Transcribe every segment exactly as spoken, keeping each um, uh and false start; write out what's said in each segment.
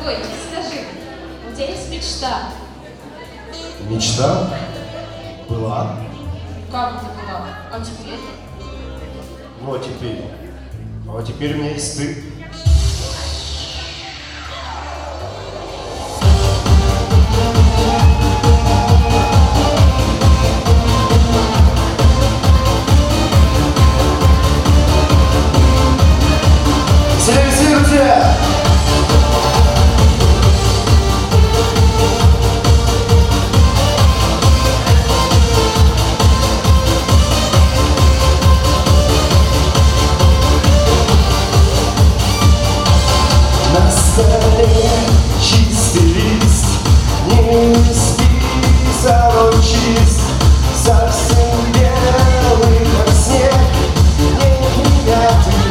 Дорогой, ты скажи, у тебя есть мечта? Мечта была. Как это была? А теперь? Ну а теперь? А теперь у меня есть ты. Сервисируйте! На столе чистый лист, не списал чист, совсем белый, как снег, не примятый.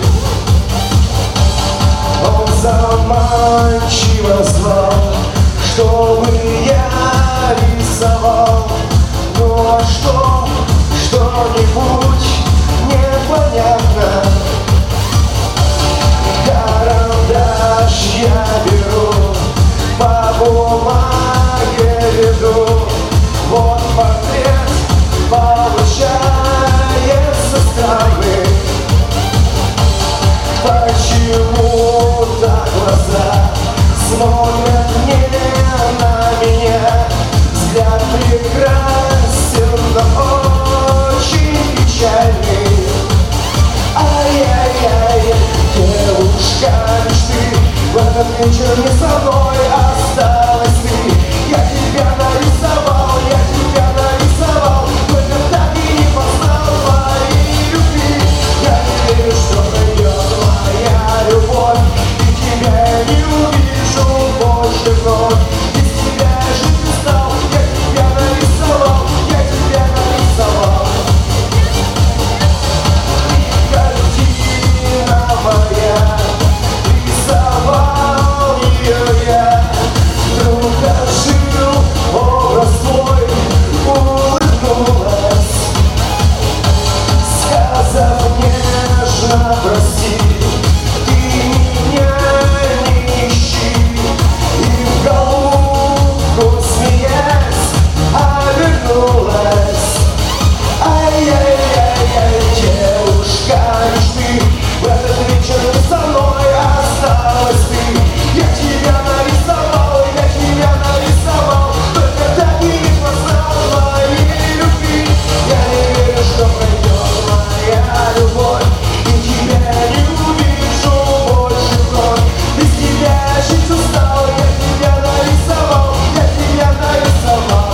Он заманчиво звал, чтобы я рисовал. Ну а что, что-нибудь непонятно. Карандаш я беру, по бумаге веду. Вот портрет получается странный. Почему-то глаза смотрят не на меня. Взгляд прекрасен, но очень печальный. Ай-яй-яй, девушка мечты, в этот вечер не со мной осталась ты. Я тебя нарисовал, я тебя нарисовал, только так и не познал моей любви. Я не верю, что пройдет моя любовь, и тебя не увижу больше вновь. Без тебя жить не стал, я тебя нарисовал, я тебя нарисовал. Картина моя, рисовал ее я, вдруг ожил образ твой, улыбнулась, сказав нежно прости, ты меня не ищи, и в голову смеясь обернулась. Ай-яй-яй-яй, девушка мечты, в этот вечер не со мной осталась ты. Я тебя нарисовал, я тебя нарисовал, только так и не познал моей любви. Я не верю, что пройдет моя любовь, и тебя не увижу больше вновь. Без тебя жить устал, я тебя нарисовал, я тебя нарисовал.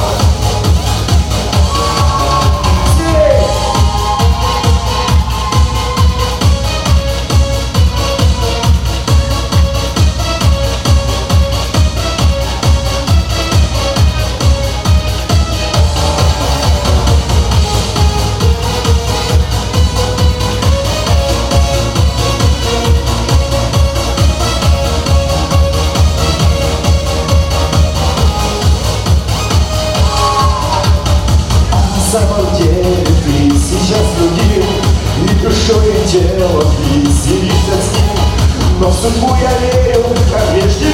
На самом деле ты сейчас другим, и душой и телом веселишься с ним. Но в судьбу я верю, как прежде